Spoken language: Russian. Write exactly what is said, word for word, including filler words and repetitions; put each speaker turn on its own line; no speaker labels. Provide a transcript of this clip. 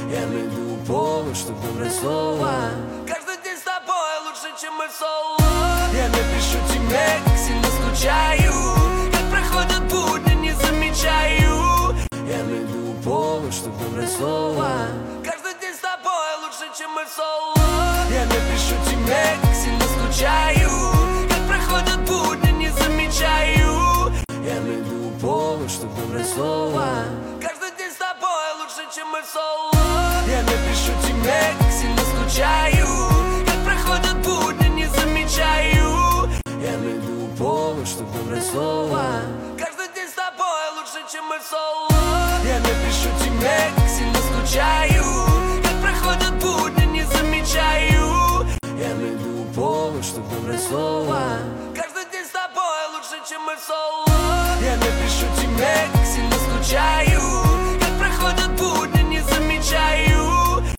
Я найду повод, чтобы набрать слова. Каждый день с тобой лучше, чем мы в соло. Я напишу тебе, как сильно скучаю, как проходят будни, не замечаю. Я найду повод, чтобы набрать слова. Каждый день с тобой лучше, чем мы в соло. Я напишу тебе, как сильно скучаю, как проходят будни, не замечаю. Я найду повод, чтобы набрать слова. Каждый день с тобой лучше, чем мы в соло. Я напишу тебе, как сильно скучаю, как проходят будни, не замечаю. Я найду повод, чтобы набрать слова. Каждый день с тобой лучше, чем мы в соло. Я напишу тебе, как сильно скучаю, как проходят будни, не замечаю. Я найду повод, чтобы набрать слова. Каждый день с тобой лучше, чем мы в соло.